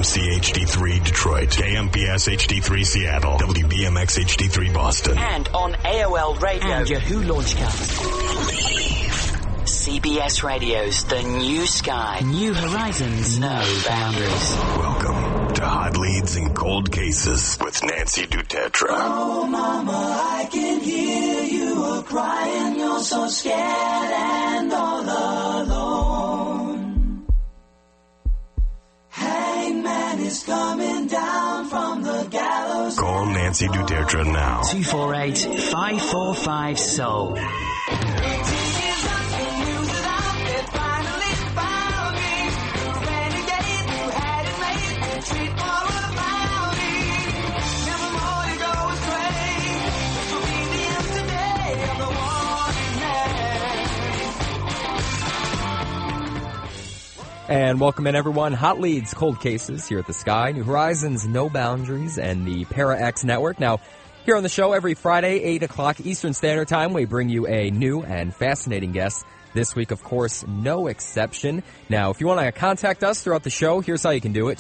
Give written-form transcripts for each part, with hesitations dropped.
KMC HD3 Detroit, KMPS HD3 Seattle, WBMX HD3 Boston. And on AOL Radio and Yahoo Launchcast. CBS Radio's The New Sky. New horizons, no boundaries. Welcome to Hot Leads and Cold Cases with Nancy Dutetra. Oh, Mama, I can hear you a-crying. You're so scared and all alone. Hangman is coming down from the gallows. Call Nancy Dutetra now. 248-545-SOUL. And welcome in, everyone. Hot Leads, Cold Cases here at the Sky, New Horizons, No Boundaries, and the Para-X Network. Now, here on the show every Friday, 8 o'clock Eastern Standard Time, we bring you a new and fascinating guest. This week, of course, no exception. Now, if you want to contact us throughout the show, here's how you can do it,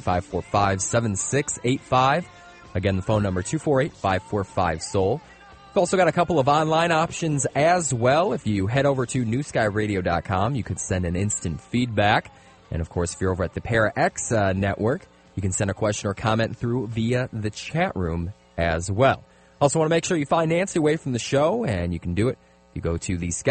248-545-7685. Again, the phone number, 248-545-SOUL. We've also got a couple of online options as well. If you head over to newskyradio.com, you could send an instant feedback. And, of course, if you're over at the Para-X Network, you can send a question or comment through via the chat room as well. Also want to make sure you find Nancy away from the show, and you can do it if you go to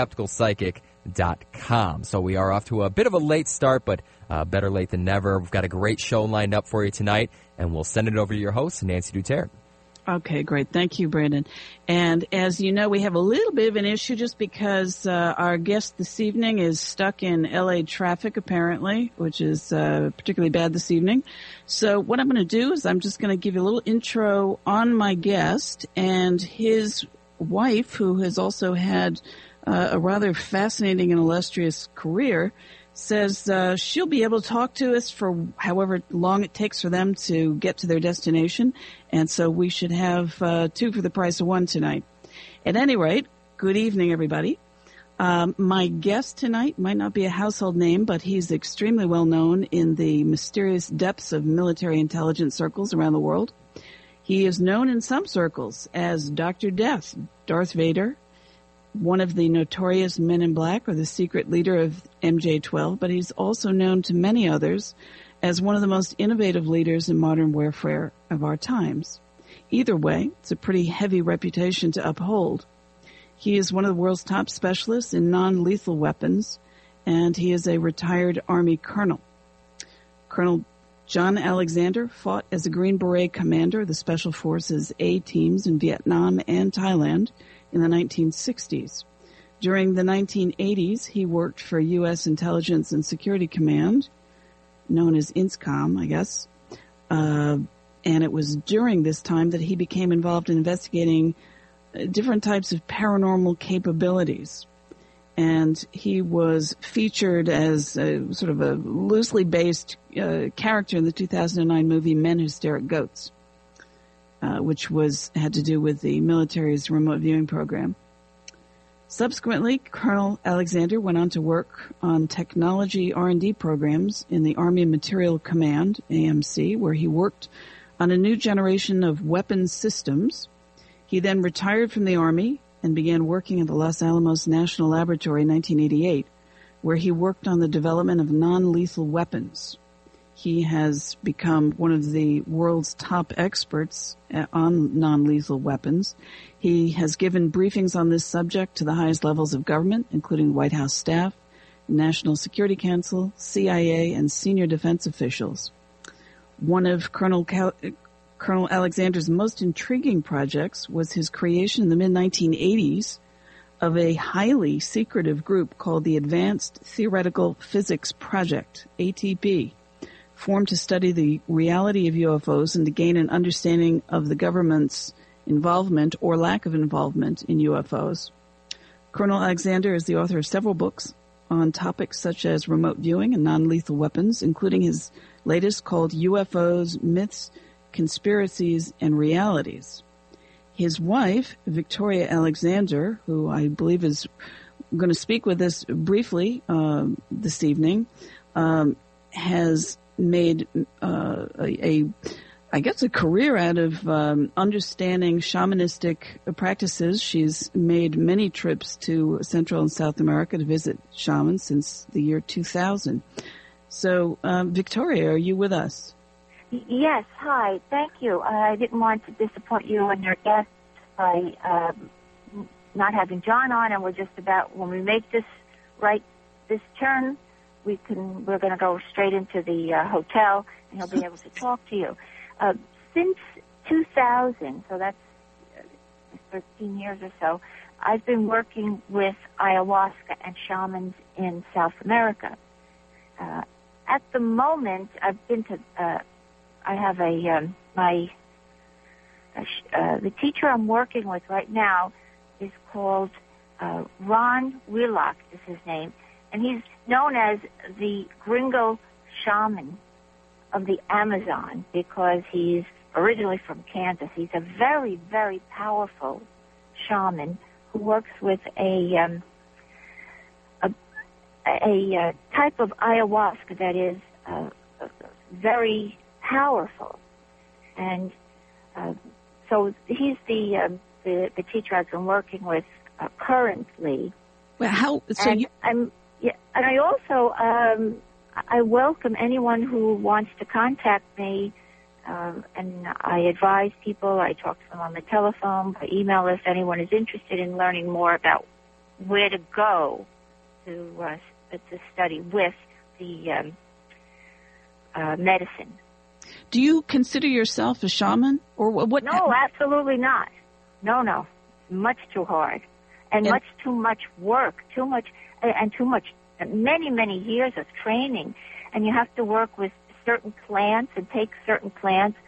theskepticalpsychic.com. So we are off to a bit of a late start, but better late than never. We've got a great show lined up for you tonight, and we'll send it over to your host, Nancy Dutetra. Okay, great. Thank you, Brandon. And as you know, we have a little bit of an issue just because our guest this evening is stuck in L.A. traffic, apparently, which is particularly bad this evening. So what I'm going to do is I'm just going to give you a little intro on my guest and his wife, who has also had a rather fascinating and illustrious career, says she'll be able to talk to us for however long it takes for them to get to their destination. And so we should have two for the price of one tonight. At any rate, good evening, everybody. My guest tonight might not be a household name, but he's extremely well known in the mysterious depths of military intelligence circles around the world. He is known in some circles as Dr. Death, Darth Vader, one of the notorious Men in Black, or the secret leader of MJ-12, but he's also known to many others as one of the most innovative leaders in modern warfare of our times. Either way, it's a pretty heavy reputation to uphold. He is one of the world's top specialists in non-lethal weapons, and he is a retired Army colonel. Colonel John Alexander fought as a Green Beret commander of the Special Forces A teams in Vietnam and Thailand in the 1960s. During the 1980s, he worked for U.S. Intelligence and Security Command, known as INSCOM, I guess. And it was during this time that he became involved in investigating different types of paranormal capabilities. And he was featured as a, sort of a loosely based character in the 2009 movie Men Who Stare at Goats, which had to do with the military's remote viewing program. Subsequently, Colonel Alexander went on to work on technology R&D programs in the Army Materiel Command, AMC, where he worked on a new generation of weapons systems. He then retired from the Army and began working at the Los Alamos National Laboratory in 1988, where he worked on the development of non-lethal weapons. He has become one of the world's top experts on non-lethal weapons. He has given briefings on this subject to the highest levels of government, including White House staff, National Security Council, CIA, and senior defense officials. One of Colonel Alexander's most intriguing projects was his creation in the mid-1980s of a highly secretive group called the Advanced Theoretical Physics Project, ATP, formed to study the reality of UFOs and to gain an understanding of the government's involvement or lack of involvement in UFOs. Colonel Alexander is the author of several books on topics such as remote viewing and non-lethal weapons, including his latest called UFOs, Myths, Conspiracies, and Realities. His wife, Victoria Alexander, who I believe is going to speak with us briefly this evening, has made I guess, a career out of understanding shamanistic practices. She's made many trips to Central and South America to visit shamans since the year 2000. So, Victoria, are you with us? Yes, hi, thank you. I didn't want to disappoint you and your guests by not having John on, and we're just about, when we make this turn, we're going to go straight into the hotel, and he'll be able to talk to you. Since 2000, so that's 13 years or so, I've been working with ayahuasca and shamans in South America. At the moment, I've been to, I have the teacher I'm working with right now is called Ron Wheelock is his name, and he's known as the Gringo Shaman of the Amazon because he's originally from Kansas. He's a very, very powerful shaman who works with a type of ayahuasca that is very powerful, and so he's the teacher I've been working with currently. Well, and I also I welcome anyone who wants to contact me, and I advise people. I talk to them on the telephone, by email if anyone is interested in learning more about where to go to study with the medicine. Do you consider yourself a shaman, or what? No, absolutely not. No, much too hard, and much too much work, many years of training, and you have to work with certain plants and take certain plants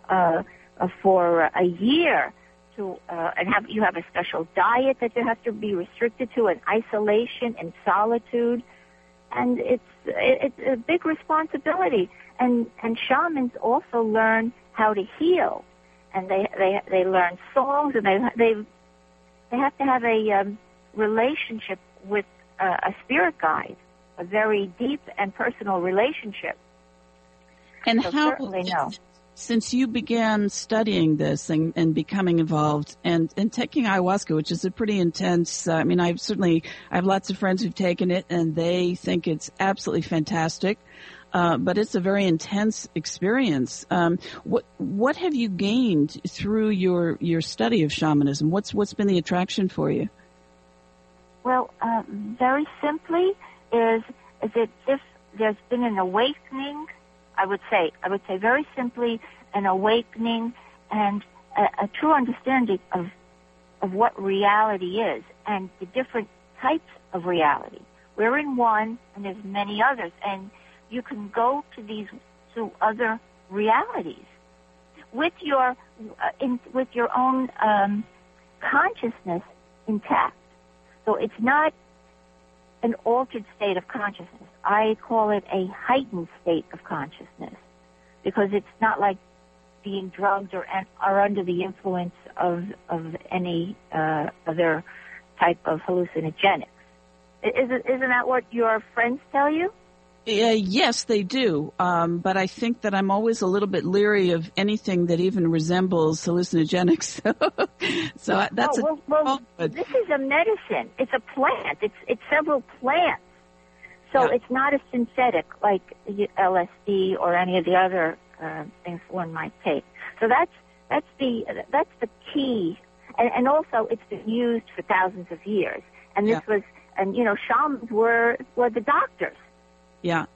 for a year to and you have a special diet that you have to be restricted to, and isolation and solitude, and it's a big responsibility. And shamans also learn how to heal, and they learn songs, and they have to have a relationship with a spirit guide, a very deep and personal relationship. And so how, certainly no. Since you began studying this and becoming involved and taking ayahuasca, which is a pretty intense, I have lots of friends who've taken it and they think it's absolutely fantastic. But it's a very intense experience. What have you gained through your study of shamanism? What's been the attraction for you? Well, very simply is that if there's been an awakening, I would say very simply an awakening and a true understanding of what reality is and the different types of reality. We're in one, and there's many others, and you can go to other realities with your own consciousness intact. So it's not an altered state of consciousness. I call it a heightened state of consciousness because it's not like being drugged or under the influence of any other type of hallucinogenics. Isn't that what your friends tell you? Yes, they do. But I think that I'm always a little bit leery of anything that even resembles hallucinogenics. So that's this is a medicine. It's a plant. It's several plants. So It's not a synthetic like LSD or any of the other things one might take. So that's the key. And also it's been used for thousands of years. And this was, shamans were the doctors. Yeah,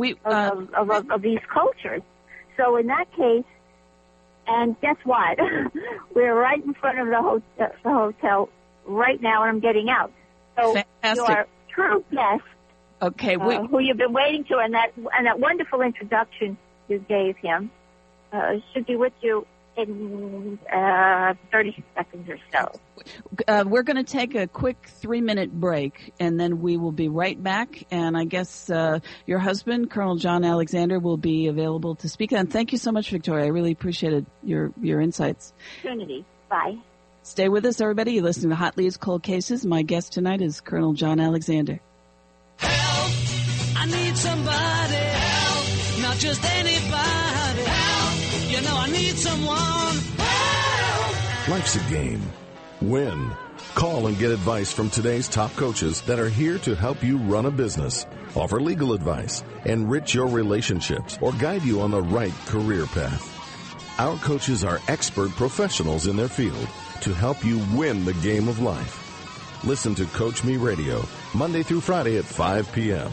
of these cultures. So in that case, and guess what? We're right in front of the hotel right now, and I'm getting out. So fantastic. Your true guest, okay, who you've been waiting to, and that wonderful introduction you gave him, should be with you in 30 seconds or so. We're going to take a quick 3-minute break, and then we will be right back. And I guess your husband, Colonel John Alexander, will be available to speak. And thank you so much, Victoria. I really appreciated your insights. Trinity, bye. Stay with us, everybody. You're listening to Hot Leads, Cold Cases. My guest tonight is Colonel John Alexander. Help! I need somebody. Help! Not not just anybody. Help! You know I need someone. Help! Life's a game. Win. Call and get advice from today's top coaches that are here to help you run a business, offer legal advice, enrich your relationships, or guide you on the right career path. Our coaches are expert professionals in their field to help you win the game of life. Listen to Coach Me Radio, Monday through Friday at 5 p.m.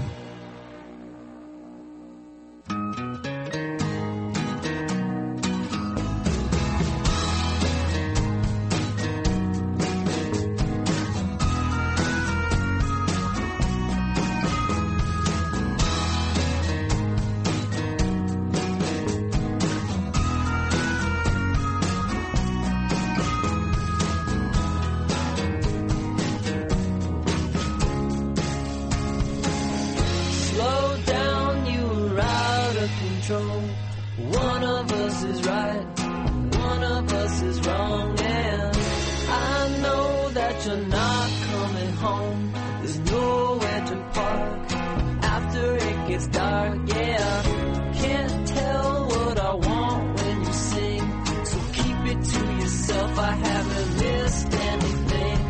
One of us is right, one of us is wrong, and I know that you're not coming home. There's nowhere to park after it gets dark, yeah. Can't tell what I want when you sing, so keep it to yourself. I haven't missed anything.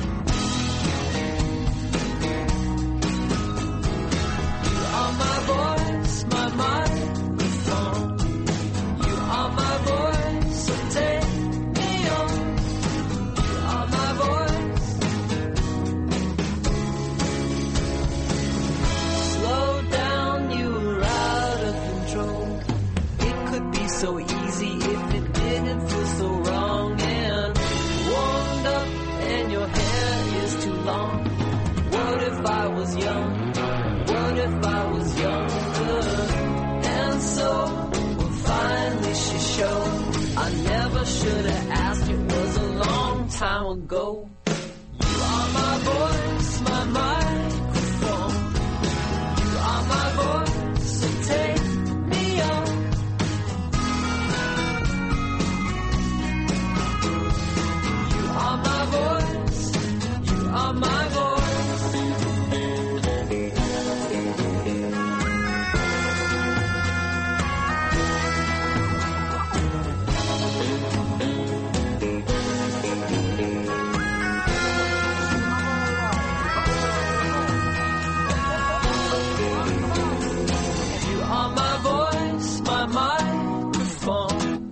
You are my voice, my mind. So easy if it didn't feel so wrong, and warmed up and your hair is too long. What if I was young? What if I was younger? And so, well, finally she showed. I never should have asked, it was a long time ago. You are my voice, my microphone. You are my voice, so take me on. You are my voice. You are my voice, my microphone.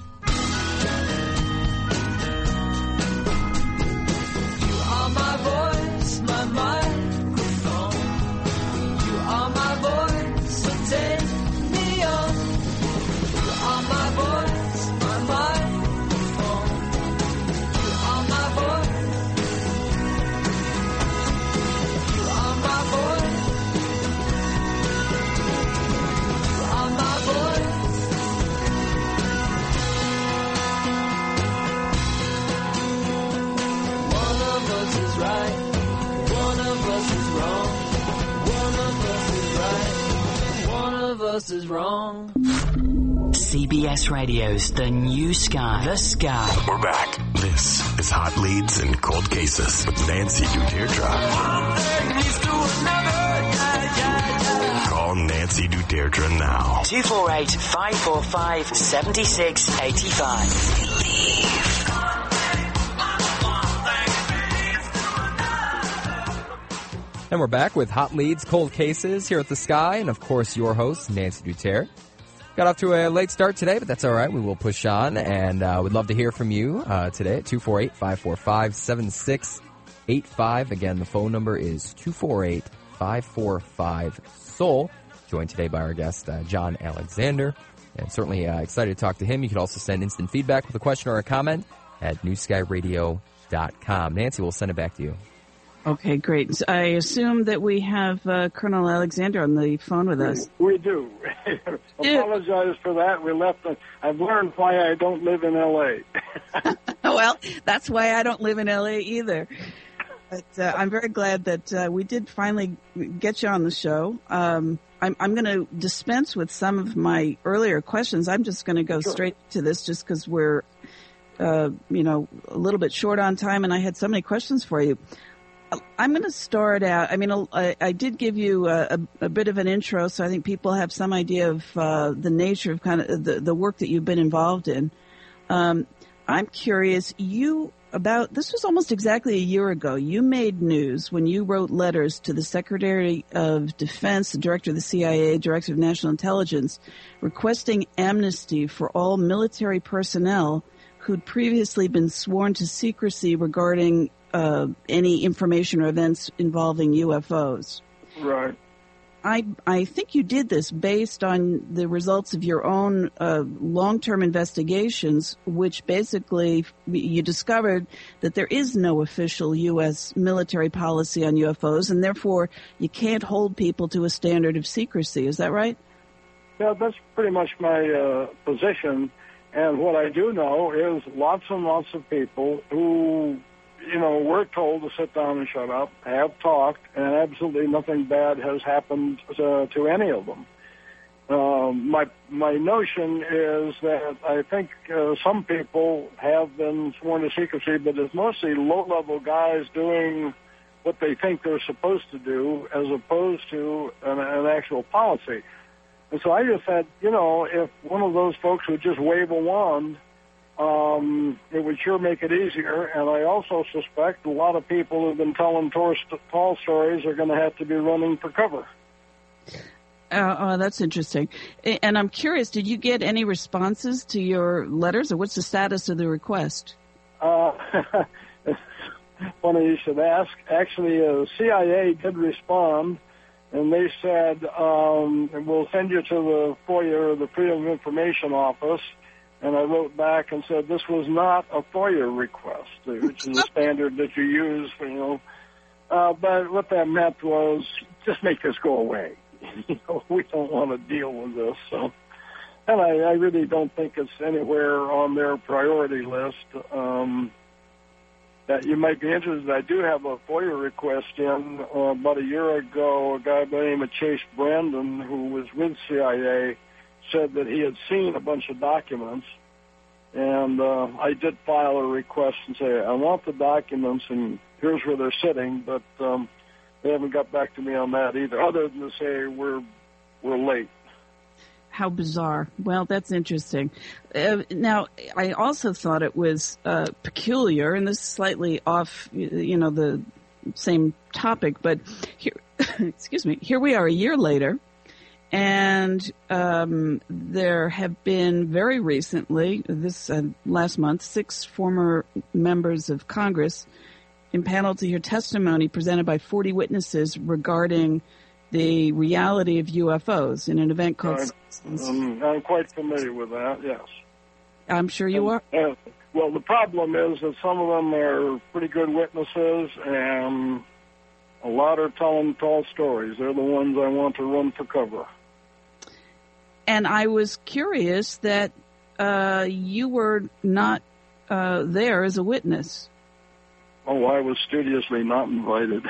You are my voice, my microphone. You are my voice, so take me on. You are my voice, my microphone. You are my voice. You are my voice. You are my voice. One of us is right, one of us is wrong. One of us is right, one of us is wrong. CBS Radio's The New Sky. The Sky. We're back. This is Hot Leads and Cold Cases with Nancy Duterte. Call Nancy Duterte now. 248-545-7685. And we're back with Hot Leads, Cold Cases here at The Sky, and of course your host, Nancy Duterte. Got off to a late start today, but that's all right. We will push on, and we'd love to hear from you today at 248-545-7685. Again, the phone number is 248-545-SOUL. Joined today by our guest, John Alexander, and certainly excited to talk to him. You can also send instant feedback with a question or a comment at newskyradio.com. Nancy, we'll send it back to you. Okay, great. I assume that we have Colonel Alexander on the phone with us. We do. Apologize for that. We left. I've learned why I don't live in L.A. Well, that's why I don't live in L.A. either. But I'm very glad that we did finally get you on the show. I'm going to dispense with some of my earlier questions. I'm just going to go straight to this just because we're, a little bit short on time, and I had so many questions for you. I'm going to start out. I mean, I did give you a bit of an intro, so I think people have some idea of the nature of kind of the work that you've been involved in. I'm curious, this was almost exactly a year ago. You made news when you wrote letters to the Secretary of Defense, the Director of the CIA, Director of National Intelligence, requesting amnesty for all military personnel who'd previously been sworn to secrecy regarding any information or events involving UFOs. Right. I think you did this based on the results of your own long-term investigations, which basically you discovered that there is no official U.S. military policy on UFOs, and therefore you can't hold people to a standard of secrecy. Is that right? Yeah, that's pretty much my position. And what I do know is lots and lots of people who, were told to sit down and shut up, have talked, and absolutely nothing bad has happened to any of them. My notion is that I think some people have been sworn to secrecy, but it's mostly low-level guys doing what they think they're supposed to do as opposed to an actual policy. And so I just said, if one of those folks would just wave a wand, it would sure make it easier. And I also suspect a lot of people who've been telling tall stories are going to have to be running for cover. That's interesting. And I'm curious, did you get any responses to your letters, or what's the status of the request? It's funny you should ask. Actually, the CIA did respond, and they said, we'll send you to the FOIA, or the Freedom of Information Office. And I wrote back and said this was not a FOIA request, which is a standard that you use, but what that meant was just make this go away. We don't want to deal with this. So, and I really don't think it's anywhere on their priority list. That you might be interested. I do have a FOIA request in. About a year ago, a guy by the name of Chase Brandon, who was with CIA, said that he had seen a bunch of documents, and I did file a request and say, I want the documents, and here's where they're sitting, but they haven't got back to me on that either, other than to say we're late. How bizarre. Well, that's interesting. Now, I also thought it was peculiar, and this is slightly off, the same topic, but here, excuse me, here we are a year later, and there have been very recently, last month, 6 former members of Congress impaneled to hear testimony presented by 40 witnesses regarding the reality of UFOs in an event called... I'm quite familiar with that, yes. I'm sure you are. Well, the problem is that some of them are pretty good witnesses, and a lot are telling tall stories. They're the ones I want to run for cover. And I was curious that you were not there as a witness. Oh, I was studiously not invited.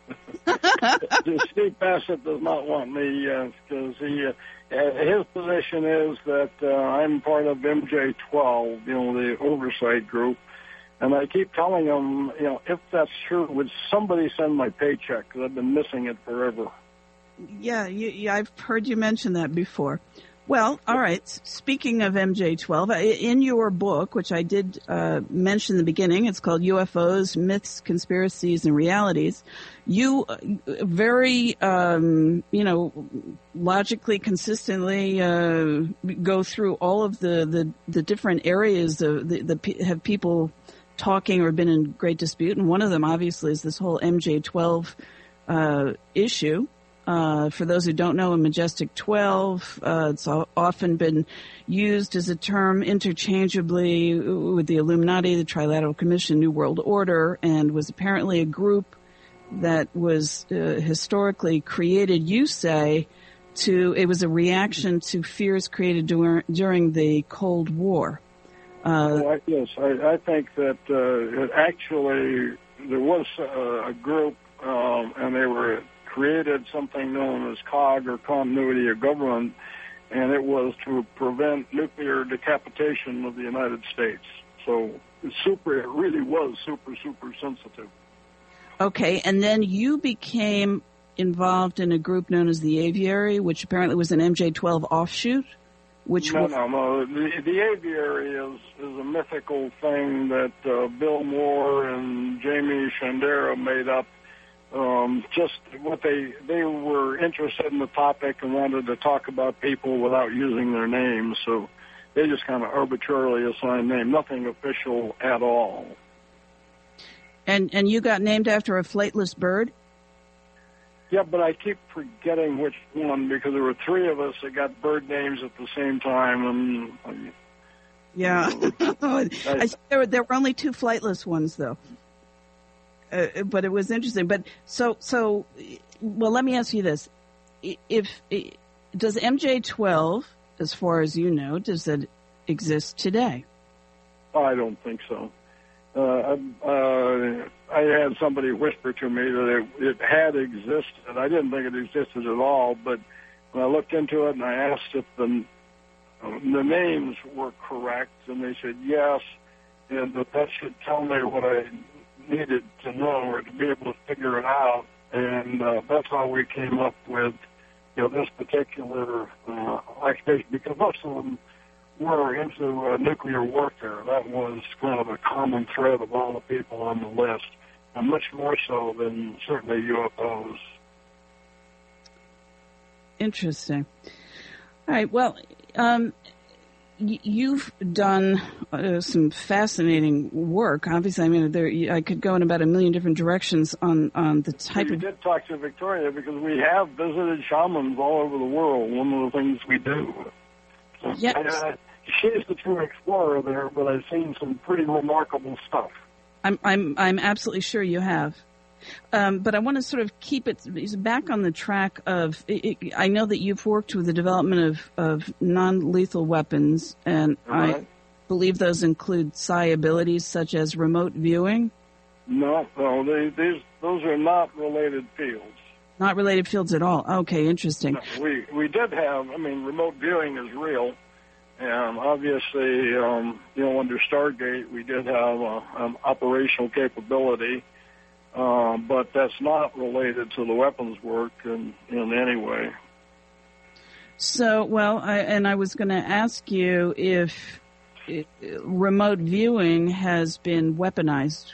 Steve Bassett does not want me because his position is that I'm part of MJ-12, the oversight group, and I keep telling him, if that's true, would somebody send my paycheck? Because I've been missing it forever. Yeah, I've heard you mention that before. Well, all right. Speaking of MJ-12, in your book, which I did mention in the beginning, it's called UFOs, Myths, Conspiracies, and Realities, you very, logically, consistently go through all of the different areas have people talking or been in great dispute, and one of them, obviously, is this whole MJ-12 issue. For those who don't know, a Majestic 12, it's often been used as a term interchangeably with the Illuminati, the Trilateral Commission, New World Order, and was apparently a group that was historically created, you say, it was a reaction to fears created during the Cold War. Yes, I think that actually there was a group, and they were created something known as COG, or Continuity of Government, and it was to prevent nuclear decapitation of the United States. So it really was super sensitive. Okay, and then you became involved in a group known as the Aviary, which apparently was an MJ-12 offshoot. No. The Aviary is a mythical thing that Bill Moore and Jamie Shandera made up. Just what they were interested in the topic and wanted to talk about people without using their names, so they just kind of arbitrarily assigned name, nothing official at all. And you got named after a flightless bird? Yeah, but I keep forgetting which one because there were three of us that got bird names at the same time. And yeah, there were only two flightless ones though. But it was interesting. But so, well, let me ask you this: does MJ-12, as far as you know, does it exist today? I don't think so. I had somebody whisper to me that it had existed. I didn't think it existed at all, but when I looked into it and I asked if the names were correct, and they said yes, and that should tell me what I needed to know or to be able to figure it out. And that's how we came up with this particular occupation, because most of them were into nuclear warfare. That was kind of a common thread of all the people on the list, and much more so than certainly UFOs. Interesting. All right. Well, you've done some fascinating work. Obviously, I mean, I could go in about a million different directions on the type of... We did talk to Victoria because we have visited shamans all over the world. One of the things we do. So, yes. She's the true explorer there, but I've seen some pretty remarkable stuff. I'm absolutely sure you have. But I want to sort of keep it back on the track of, I know that you've worked with the development of non-lethal weapons, and I believe those include psi abilities such as remote viewing. No, those are not related fields. Not related fields at all. Okay, interesting. No, we did have, remote viewing is real. And obviously, under Stargate, we did have operational capability, but that's not related to the weapons work in any way. So, I was going to ask you if remote viewing has been weaponized.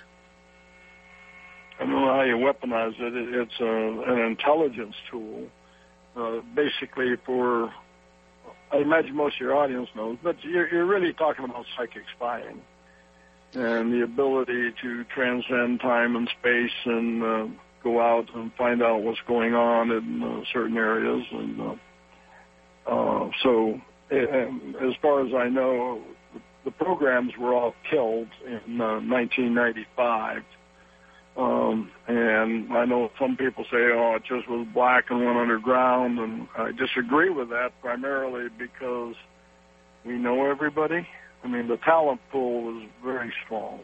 I don't know how you weaponize it. It's an intelligence tool, basically for... I imagine most of your audience knows, but you're really talking about psychic spying and the ability to transcend time and space and go out and find out what's going on in certain areas. And so, as far as I know, the programs were all killed in 1995. And I know some people say, it just was black and went underground, and I disagree with that primarily because we know everybody. The talent pool is very small.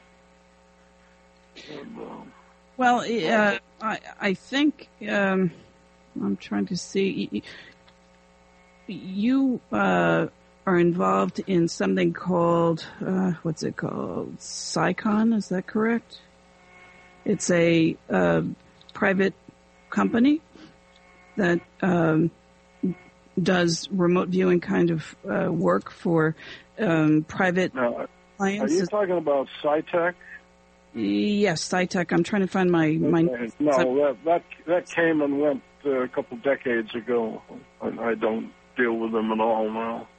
And, I think I'm trying to see. You are involved in something called, what's it called? PsyCon, is that correct? It's a private company that does remote viewing kind of work for private clients. Are you talking about SciTech? Yes, SciTech. I'm trying to find my okay. No, that came and went a couple decades ago. I don't deal with them at all now.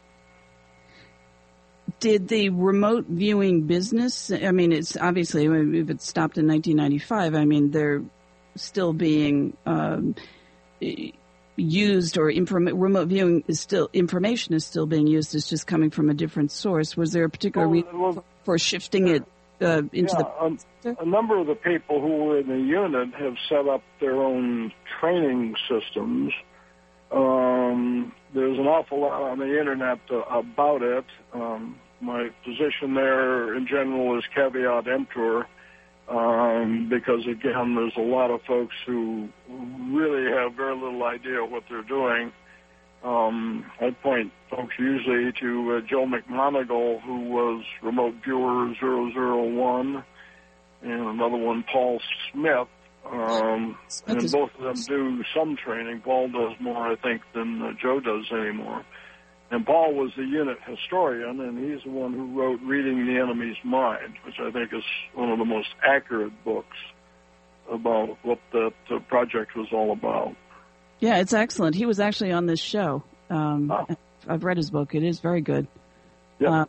Did the remote viewing business, it's obviously, if it stopped in 1995, they're still being used, or remote viewing is still, information is still being used, it's just coming from a different source. Was there a particular reason for shifting it into a number of the people who were in the unit have set up their own training systems. There's an awful lot on the internet about it. My position there in general is caveat emptor, because again, there's a lot of folks who really have very little idea what they're doing. I point folks usually to Joe McMoneagle, who was remote viewer 001, and another one, Paul Smith. And both of them do some training. Paul does more, I think, than Joe does anymore. And Paul was the unit historian, and he's the one who wrote Reading the Enemy's Mind, which I think is one of the most accurate books about what that project was all about. Yeah, it's excellent. He was actually on this show. I've read his book. It is very good. Yeah.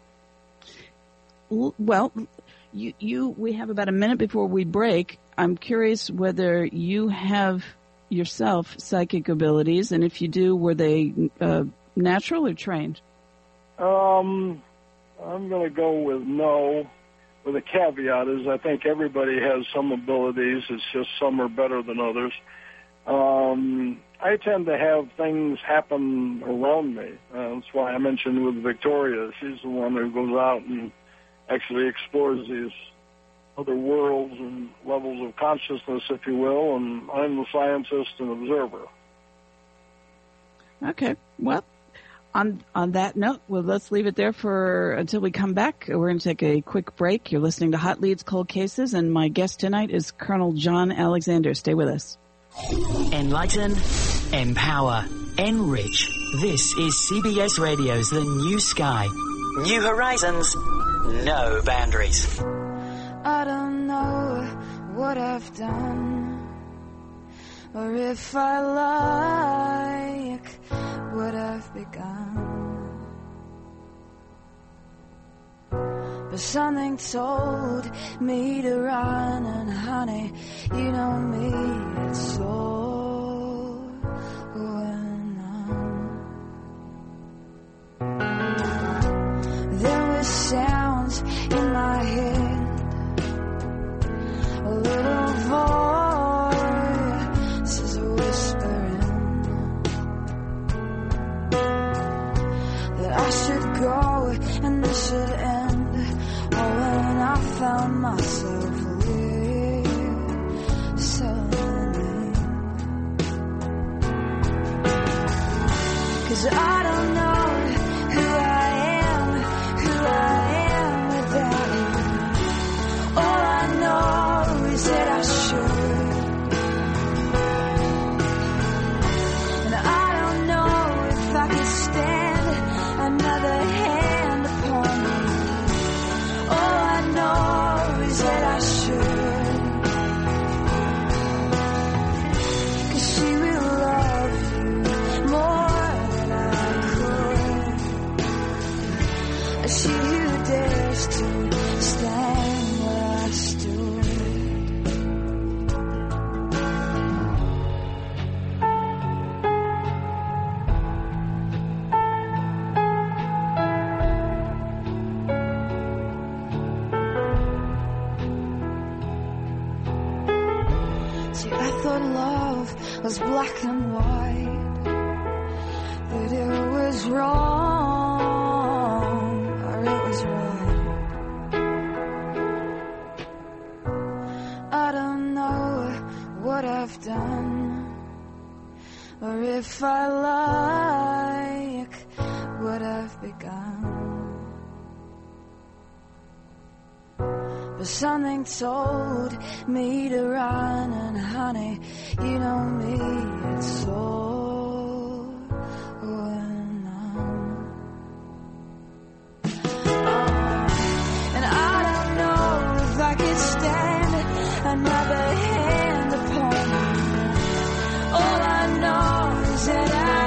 Well, we have about a minute before we break. I'm curious whether you have yourself psychic abilities, and if you do, were they natural or trained? I'm going to go with no, with a caveat is I think everybody has some abilities. It's just some are better than others. I tend to have things happen around me. That's why I mentioned with Victoria, she's the one who goes out and actually explores these other worlds and levels of consciousness, if you will, and I'm the scientist and observer. Okay. Well, on that note, let's leave it there until we come back. We're going to take a quick break. You're listening to Hot Leads, Cold Cases, and my guest tonight is Colonel John Alexander. Stay with us. Enlighten, empower, enrich. This is CBS Radio's The New Sky. New horizons, no boundaries. I don't know what I've done, or if I like what I've begun, but something told me to run, and honey, you know me, it's so going on. There were sounds in my head, a little voice is whispering that I should go and this should end. Oh, when I found myself listening, 'cause I don't know who I am without you. All I know is that I should, and I don't know if I could stand another hand upon me. All I know is that I should, 'cause she will love you more than I could. She who dares to stand where I stood. See, I thought love was black and white, that it was wrong or it was right. I don't know what I've done, or if I like what I've begun, but something told me to run, and honey, you know me, it's so going on. And I don't know if I could stand another hand upon me. All I know is that I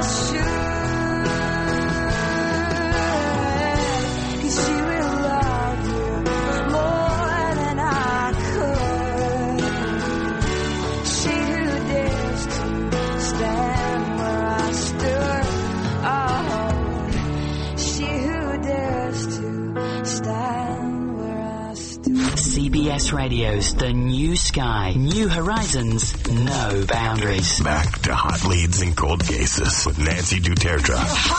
should, 'cause she will love you more than I could. She who dares to stand where I stood. Oh, she who dares to stand where I stood. CBS Radio's The New Sky. New horizons, no boundaries. Back to Hot Leads and Cold Cases with Nancy Dutertra.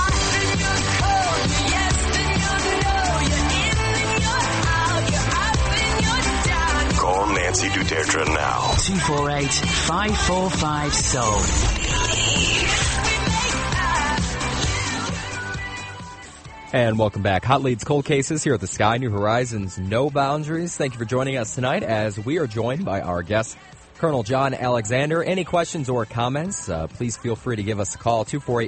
Call Nancy Dutertra now. 248-545-SOUL. And welcome back. Hot Leads Cold Cases here at the Sky New Horizons No Boundaries. Thank you for joining us tonight as we are joined by our guest, Colonel John Alexander. Any questions or comments, please feel free to give us a call,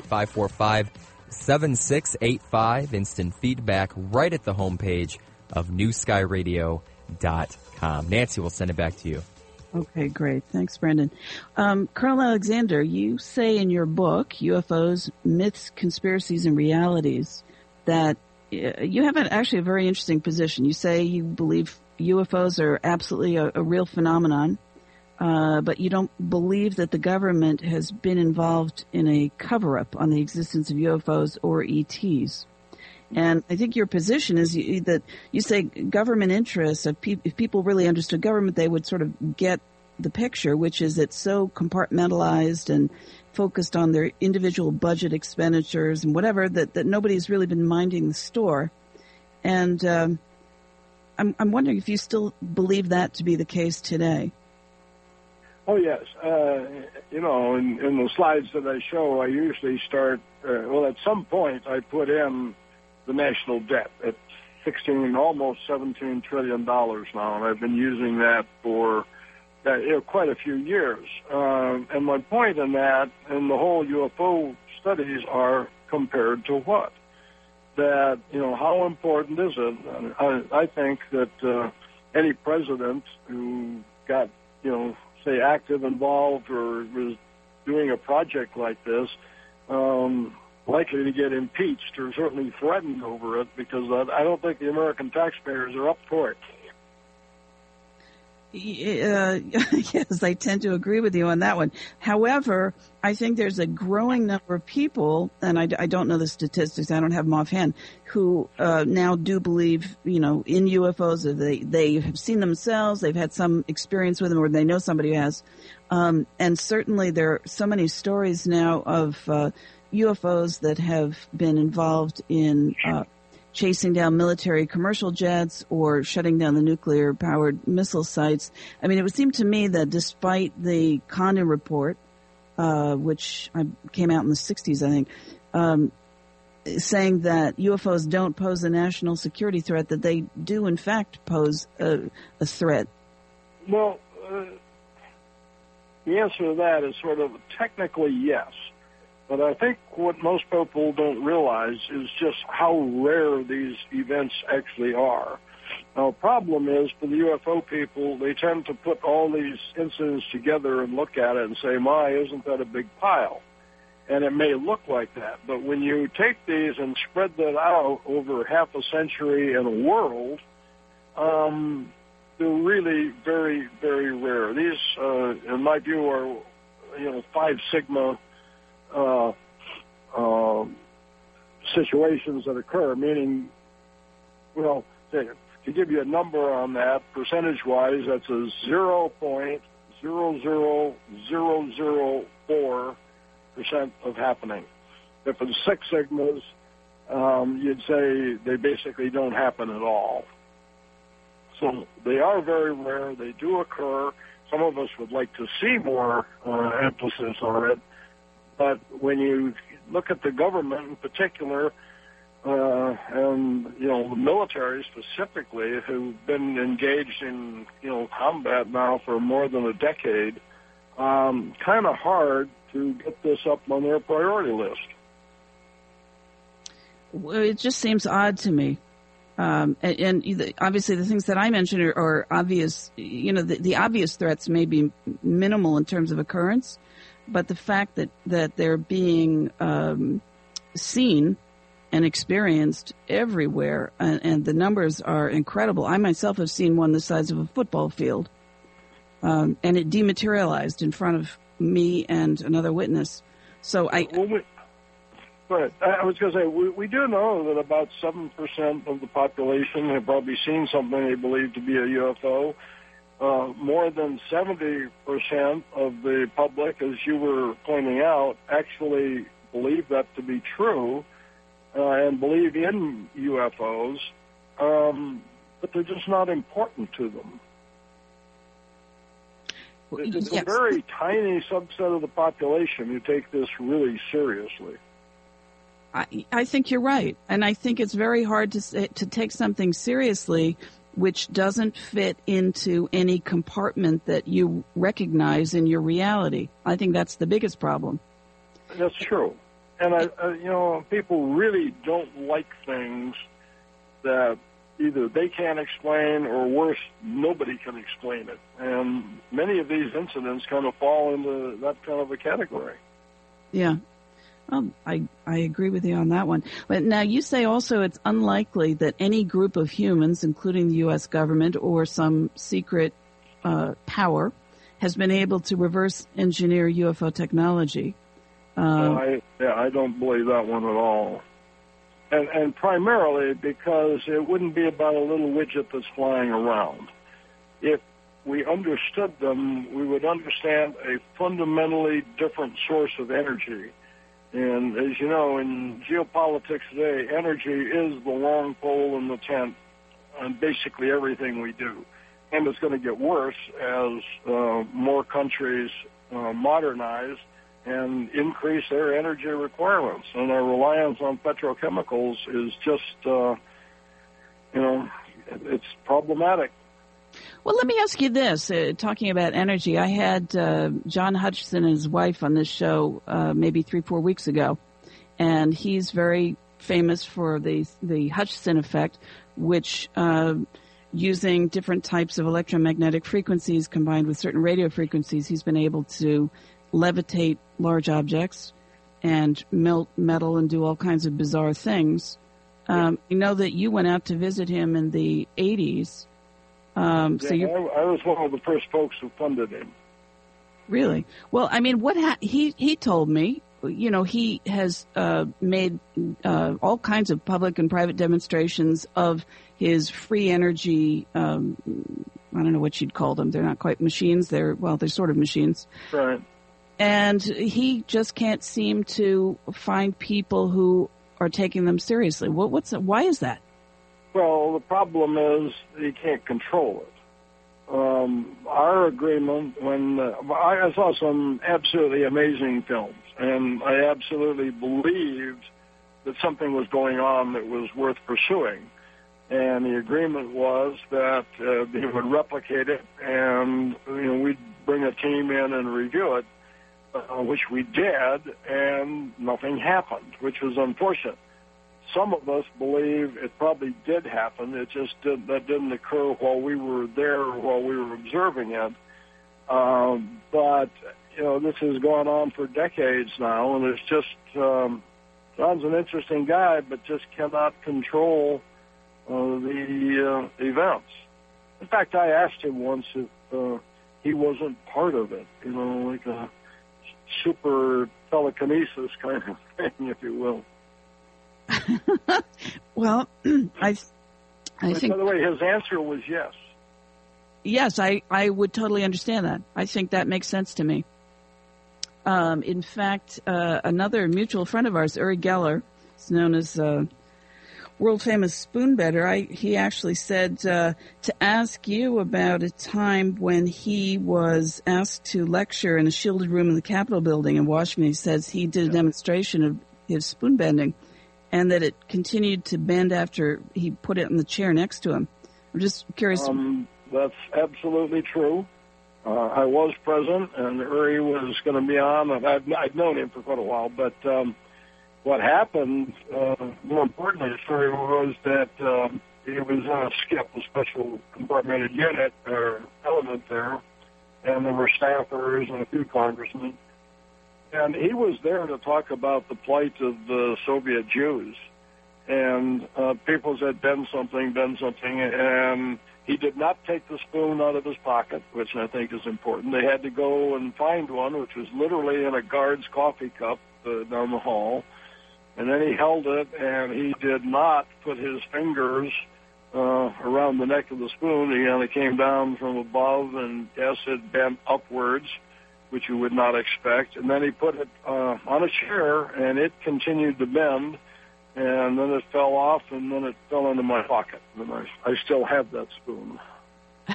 248-545-7685. Instant feedback right at the homepage of newskyradio.com. Nancy will send it back to you. Okay, great. Thanks, Brandon. Colonel Alexander, you say in your book, UFOs, Myths, Conspiracies, and Realities, that you have actually a very interesting position. You say you believe UFOs are absolutely a real phenomenon, but you don't believe that the government has been involved in a cover-up on the existence of UFOs or ETs. And I think your position is that you say government interests, if people really understood government, they would sort of get the picture, which is it's so compartmentalized and focused on their individual budget expenditures and whatever, that nobody's really been minding the store. And I'm wondering if you still believe that to be the case today. Oh, yes. In the slides that I show, I usually start, at some point I put in the national debt at almost $17 trillion now, and I've been using that for quite a few years. And my point in that and the whole UFO studies are compared to what? That, how important is it? I think that any president who got, say, active, involved, or was doing a project like this, likely to get impeached or certainly threatened over it, because I don't think the American taxpayers are up for it. Yes, I tend to agree with you on that one. However, I think there's a growing number of people, and I don't know the statistics, I don't have them offhand, who now do believe, in UFOs. They have seen themselves, they've had some experience with them, or they know somebody who has. And certainly there are so many stories now of UFOs that have been involved in chasing down military commercial jets or shutting down the nuclear-powered missile sites. I mean, it would seem to me that despite the Condon report, which came out in the 60s, I think, saying that UFOs don't pose a national security threat, that they do, in fact, pose a threat. Well, the answer to that is sort of technically yes. But I think what most people don't realize is just how rare these events actually are. Now, the problem is for the UFO people, they tend to put all these incidents together and look at it and say, my, isn't that a big pile? And it may look like that. But when you take these and spread that out over half a century and a world, they're really very, very rare. These, in my view, are, 5 Sigma situations that occur, meaning, to give you a number on that, percentage-wise, that's a 0.00004% of happening. If it's 6 sigmas, you'd say they basically don't happen at all. So they are very rare. They do occur. Some of us would like to see more emphasis on it. But when you look at the government in particular, and, the military specifically, who've been engaged in, combat now for more than a decade, kind of hard to get this up on their priority list. Well, it just seems odd to me. And obviously the things that I mentioned are obvious. The obvious threats may be minimal in terms of occurrence, but the fact that they're being seen and experienced everywhere, and the numbers are incredible. I myself have seen one the size of a football field, and it dematerialized in front of me and another witness. So But I was going to say, we do know that about 7% of the population have probably seen something they believe to be a UFO. More than 70% of the public, as you were pointing out, actually believe that to be true and believe in UFOs, but they're just not important to them. It's a very tiny subset of the population who take this really seriously. I think you're right. And I think it's very hard to take something seriously which doesn't fit into any compartment that you recognize in your reality. I think that's the biggest problem. That's true. And, people really don't like things that either they can't explain or, worse, nobody can explain it. And many of these incidents kind of fall into that kind of a category. Yeah. Well, I agree with you on that one. But now you say also it's unlikely that any group of humans, including the U.S. government or some secret power, has been able to reverse engineer UFO technology. I don't believe that one at all. And primarily because it wouldn't be about a little widget that's flying around. If we understood them, we would understand a fundamentally different source of energy. And as you know, in geopolitics today, energy is the long pole in the tent on basically everything we do. And it's going to get worse as more countries modernize and increase their energy requirements. And our reliance on petrochemicals is just, it's problematic. Well, let me ask you this. Talking about energy, I had John Hutchison and his wife on this show maybe 3-4 weeks ago, and he's very famous for the Hutchison effect, which using different types of electromagnetic frequencies combined with certain radio frequencies, he's been able to levitate large objects and melt metal and do all kinds of bizarre things. You know that you went out to visit him in the 80s. I was one of the first folks who funded him. Really? Well, I mean, he told me, he has made all kinds of public and private demonstrations of his free energy. I don't know what you'd call them. They're not quite machines. They're sort of machines. Right. And he just can't seem to find people who are taking them seriously. Why is that? Well, the problem is you can't control it. Our agreement, I saw some absolutely amazing films, and I absolutely believed that something was going on that was worth pursuing. And the agreement was that they would replicate it, and we'd bring a team in and review it, which we did, and nothing happened, which was unfortunate. Some of us believe it probably did happen. It just didn't occur while we were there or while we were observing it. But this has gone on for decades now, and it's just John's an interesting guy, but just cannot control the events. In fact, I asked him once if he wasn't part of it, like a super telekinesis kind of thing, if you will. Well, I think. By the way, his answer was yes. Yes, I would totally understand that. I think that makes sense to me. In fact, another mutual friend of ours, Uri Geller, is known as world famous spoonbender. He actually said to ask you about a time when he was asked to lecture in a shielded room in the Capitol building in Washington. He says he did a demonstration of his spoon bending, and that it continued to bend after he put it in the chair next to him. I'm just curious. That's absolutely true. I was present, and Uri was going to be on. I'd known him for quite a while, but what happened, more importantly, the story was that he was in a SCIP, a special compartmented unit or element there, and there were staffers and a few congressmen. And he was there to talk about the plight of the Soviet Jews. And people said, bend something, and he did not take the spoon out of his pocket, which I think is important. They had to go and find one, which was literally in a guard's coffee cup down the hall. And then he held it, and he did not put his fingers around the neck of the spoon. He only came down from above, and yes, it bent upwards, which you would not expect. And then he put it on a chair, and it continued to bend, and then it fell off, and then it fell into my pocket. And I still have that spoon.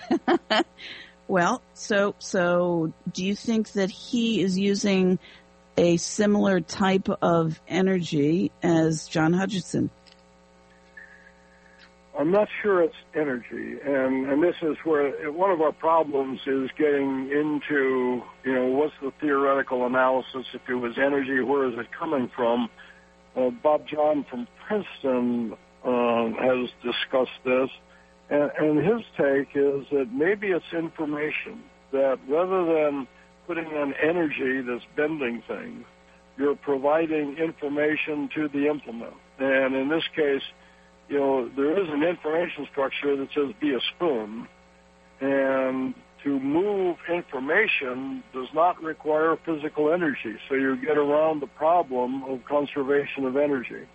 Well, so do you think that he is using a similar type of energy as John Hutchinson? I'm not sure it's energy, and this is where one of our problems is getting into, what's the theoretical analysis? If it was energy, where is it coming from? Bob John from Princeton has discussed this, and his take is that maybe it's information, that rather than putting in energy that's bending things, you're providing information to the implement. And in this case, there is an information structure that says be a spoon, and to move information does not require physical energy, so you get around the problem of conservation of energy.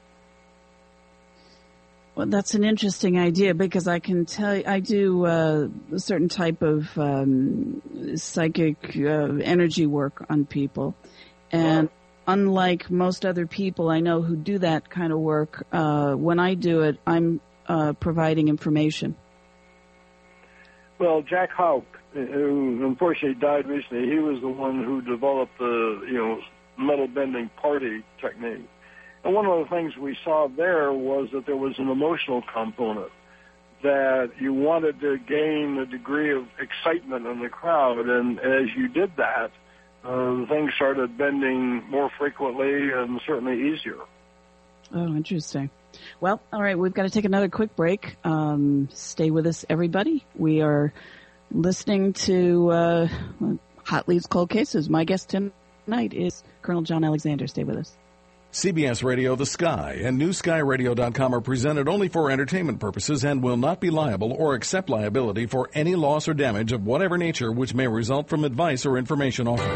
Well, that's an interesting idea, because I can tell you, I do a certain type of psychic energy work on people, and unlike most other people I know who do that kind of work, when I do it, I'm providing information. Well, Jack Houck, who unfortunately died recently, he was the one who developed the metal bending party technique. And one of the things we saw there was that there was an emotional component, that you wanted to gain a degree of excitement in the crowd, and as you did that, things started bending more frequently and certainly easier. Oh, interesting. Well, all right, we've got to take another quick break. Stay with us, everybody. We are listening to Hot Leads Cold Cases. My guest tonight is Colonel John Alexander. Stay with us. CBS Radio The Sky and NewSkyRadio.com are presented only for entertainment purposes and will not be liable or accept liability for any loss or damage of whatever nature which may result from advice or information offered.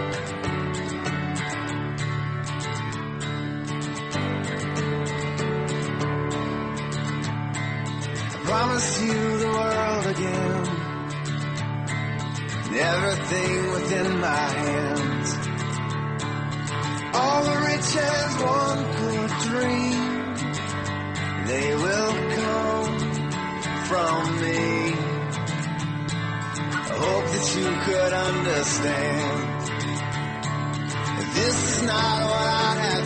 I promise you the world again, and everything within my hands. All the riches one could dream, they will come from me. I hope that you could understand that this is not what I had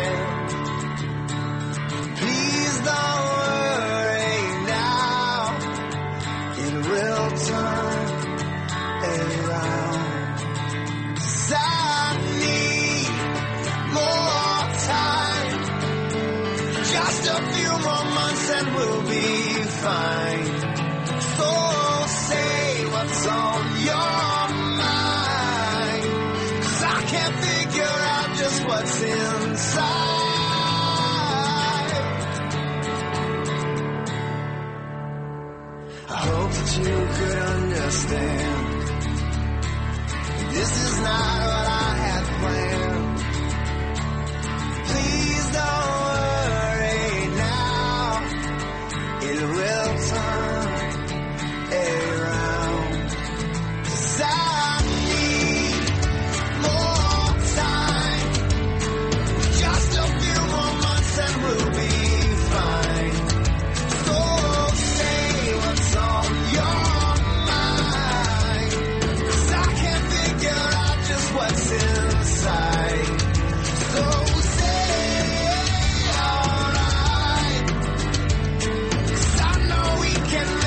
planned. Please don't worry now, it will turn around. 'Cause I need more time, just a few more months and we'll be fine. So say what's on your mind, 'cause I can't figure out just what's inside. I hope that you could understand, this is not what I had planned. Please don't worry now, it will turn around. 'Cause I need more time, just a few more months and we'll be fine. So say what's on your mind, 'cause I can't figure out just what's inside. So say alright, 'cause I know we can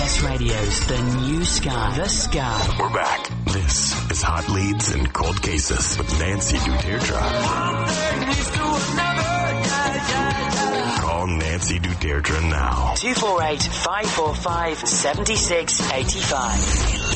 KMBS Radio's The New Sky. The Sky. We're back. This is Hot Leads and Cold Cases with Nancy Duterte. Call Nancy Duterte now. 248-545-7685.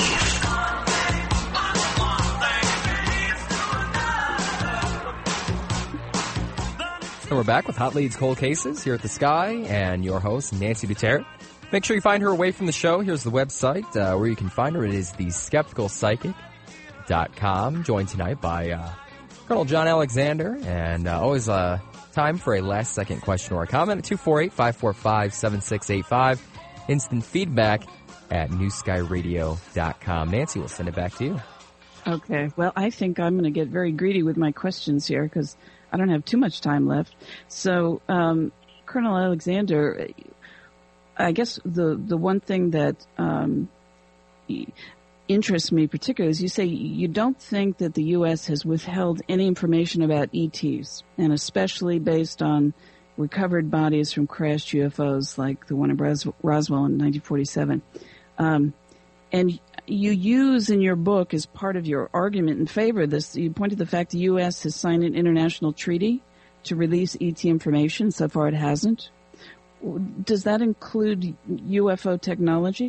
And we're back with Hot Leads, Cold Cases here at The Sky and your host, Nancy Duterte. Make sure you find her away from the show. Here's the website where you can find her. It is theskepticalpsychic.com. Joined tonight by Colonel John Alexander. And always time for a last-second question or a comment at 248-545-7685. Instant feedback at newskyradio.com. Nancy, we'll send it back to you. Okay. Well, I think I'm going to get very greedy with my questions here because I don't have too much time left. So, Colonel Alexander, I guess the one thing that interests me particularly is you say you don't think that the U.S. has withheld any information about ETs, and especially based on recovered bodies from crashed UFOs like the one in Roswell in 1947. And you use in your book as part of your argument in favor of this, you point to the fact the U.S. has signed an international treaty to release ET information. So far it hasn't. Does that include UFO technology?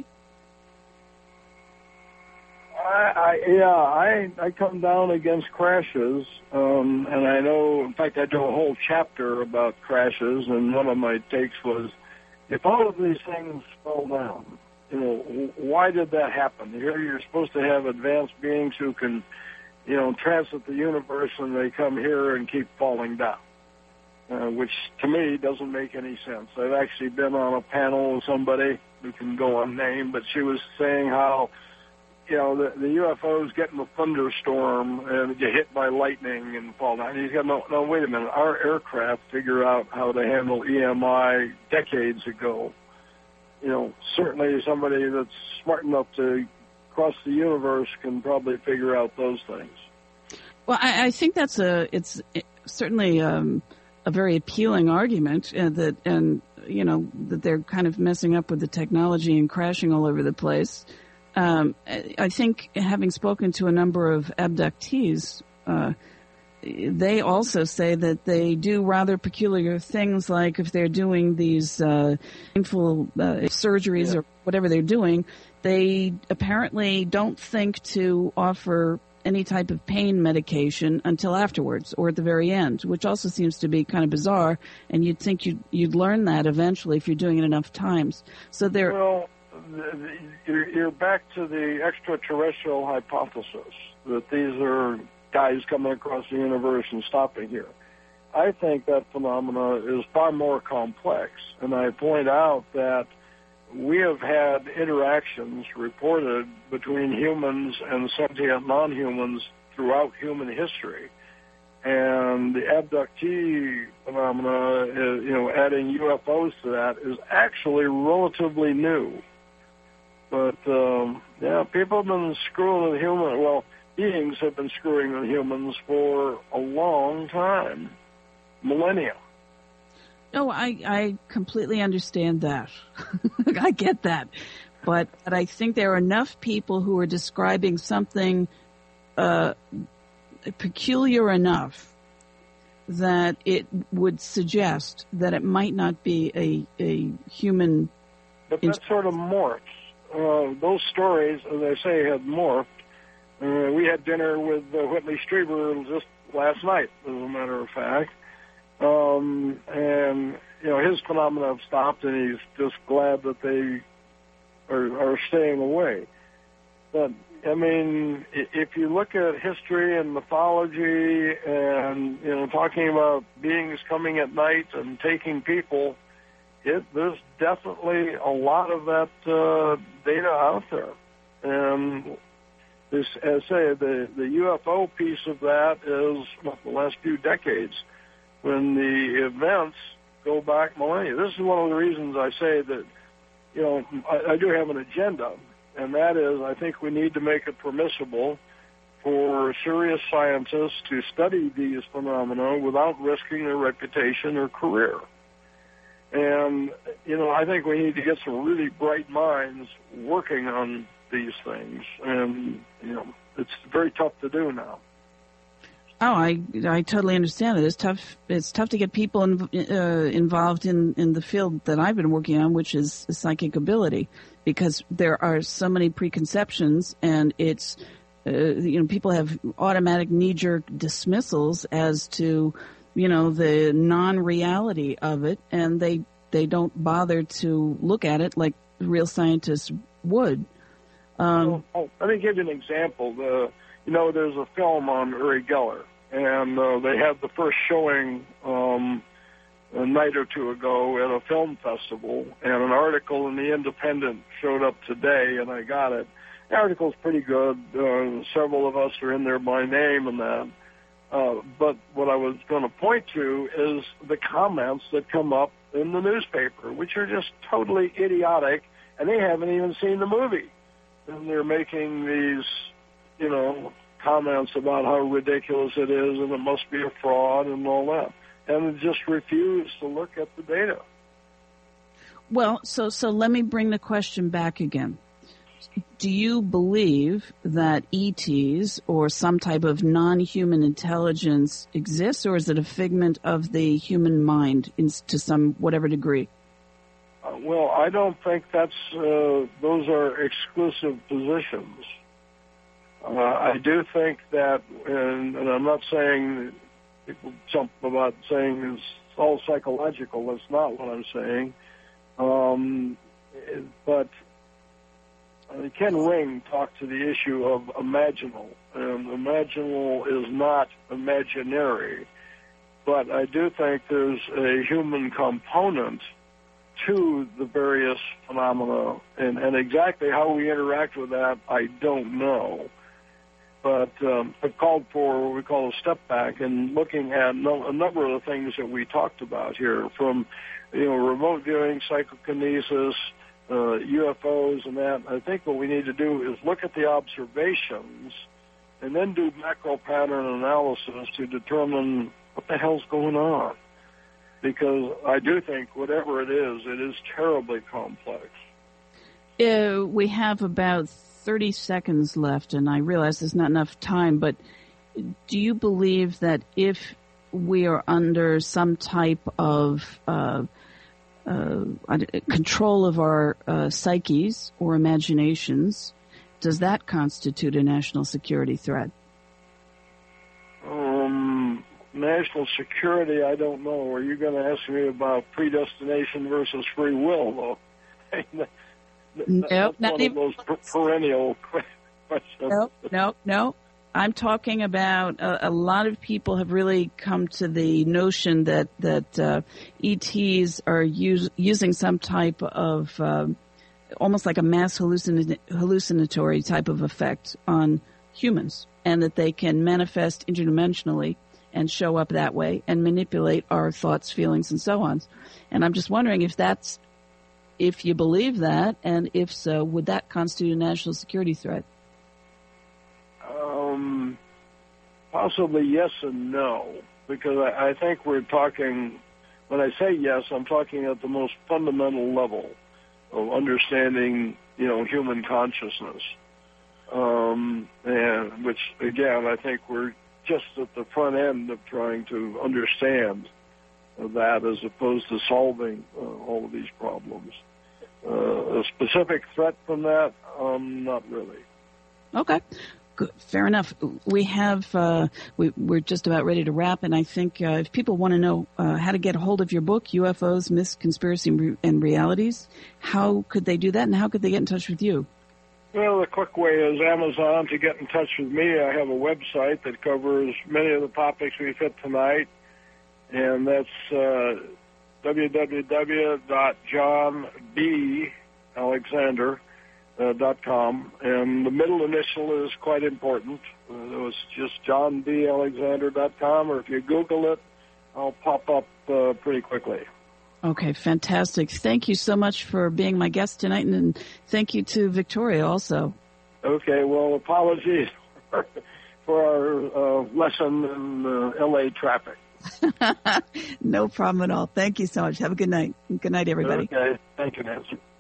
I come down against crashes, and I know, in fact, I do a whole chapter about crashes, and one of my takes was, if all of these things fell down, why did that happen? Here you're supposed to have advanced beings who can, transit the universe, and they come here and keep falling down, which to me doesn't make any sense. I've actually been on a panel with somebody who can go unnamed, but she was saying how, the UFOs get in a thunderstorm and get hit by lightning and fall down. He's got, no, wait a minute. Our aircraft figure out how to handle EMI decades ago. Certainly somebody that's smart enough to cross the universe can probably figure out those things. Well, I think it's certainly a very appealing argument, that they're kind of messing up with the technology and crashing all over the place. I think, having spoken to a number of abductees, they also say that they do rather peculiar things, like if they're doing these painful surgeries or whatever they're doing, they apparently don't think to offer any type of pain medication until afterwards or at the very end, which also seems to be kind of bizarre, and you'd think you'd learn that eventually if you're doing it enough times. So they're... Well, you're back to the extraterrestrial hypothesis, that these are guys coming across the universe and stopping here. I think that phenomena is far more complex, and I point out that we have had interactions reported between humans and sentient non-humans throughout human history. And the abductee phenomena, adding UFOs to that, is actually relatively new. But, people have been screwing with beings have been screwing with humans for a long time, millennia. No, I completely understand that. I get that. But I think there are enough people who are describing something peculiar enough that it would suggest that it might not be a human... But that sort of morphs. Those stories, as I say, have morphed. We had dinner with Whitley Strieber just last night, as a matter of fact. And, his phenomena have stopped, and he's just glad that they are staying away. But, if you look at history and mythology and, talking about beings coming at night and taking people, there's definitely a lot of that data out there. And this, as I say, the UFO piece of that is the last few decades, when the events go back millennia. This is one of the reasons I say that, I do have an agenda, and that is I think we need to make it permissible for serious scientists to study these phenomena without risking their reputation or career. And, I think we need to get some really bright minds working on these things. And, it's very tough to do now. Oh, I totally understand it. It's tough to get people involved in the field that I've been working on, which is psychic ability, because there are so many preconceptions, and it's people have automatic knee-jerk dismissals as to the non-reality of it, and they don't bother to look at it like real scientists would. Let me give you an example. There's a film on Uri Geller, and they had the first showing a night or two ago at a film festival, and an article in The Independent showed up today, and I got it. The article's pretty good. Several of us are in there by name and that. But what I was going to point to is the comments that come up in the newspaper, which are just totally idiotic, and they haven't even seen the movie. And they're making these, comments about how ridiculous it is and it must be a fraud and all that. And they just refuse to look at the data. Well, so let me bring the question back again. Do you believe that ETs or some type of non-human intelligence exists, or is it a figment of the human mind to some whatever degree? Well, I don't think those are exclusive positions. I do think that, and I'm not saying people jump about saying it's all psychological. That's not what I'm saying. But Ken Ring talked to the issue of imaginal, and imaginal is not imaginary. But I do think there's a human component to the various phenomena, and exactly how we interact with that, I don't know. But it called for what we call a step back and looking at a number of the things that we talked about here, from remote viewing, psychokinesis, UFOs, and that. I think what we need to do is look at the observations and then do macro pattern analysis to determine what the hell's going on. Because I do think whatever it is terribly complex. We have about 30 seconds left, and I realize there's not enough time, but do you believe that if we are under some type of control of our psyches or imaginations, does that constitute a national security threat? National security, I don't know. Are you going to ask me about predestination versus free will, though? Nope, not even those perennial questions. No. I'm talking about a lot of people have really come to the notion that ETs are using some type of almost like a mass hallucinatory type of effect on humans, and that they can manifest interdimensionally and show up that way and manipulate our thoughts, feelings, and so on. And I'm just wondering if you believe that, and if so, would that constitute a national security threat? Possibly yes and no, because I think we're talking, when I say yes, I'm talking at the most fundamental level of understanding, human consciousness. And which, again, I think we're just at the front end of trying to understand that as opposed to solving all of these problems. A specific threat from that, not really. Okay. Good. Fair enough. We have, we're just about ready to wrap, and I think if people want to know how to get a hold of your book, UFOs, Myths, Conspiracy, and Realities, how could they do that, and how could they get in touch with you? Well, the quick way is Amazon to get in touch with me. I have a website that covers many of the topics we've hit tonight, and that's www.johnbalexander.com, and the middle initial is quite important. It's just johnbalexander.com, or if you Google it, I'll pop up pretty quickly. Okay, fantastic. Thank you so much for being my guest tonight, and thank you to Victoria also. Okay, well, apologies for our lesson in L.A. traffic. No problem at all. Thank you so much. Have a good night. Good night, everybody. Okay. Thank you, Nancy.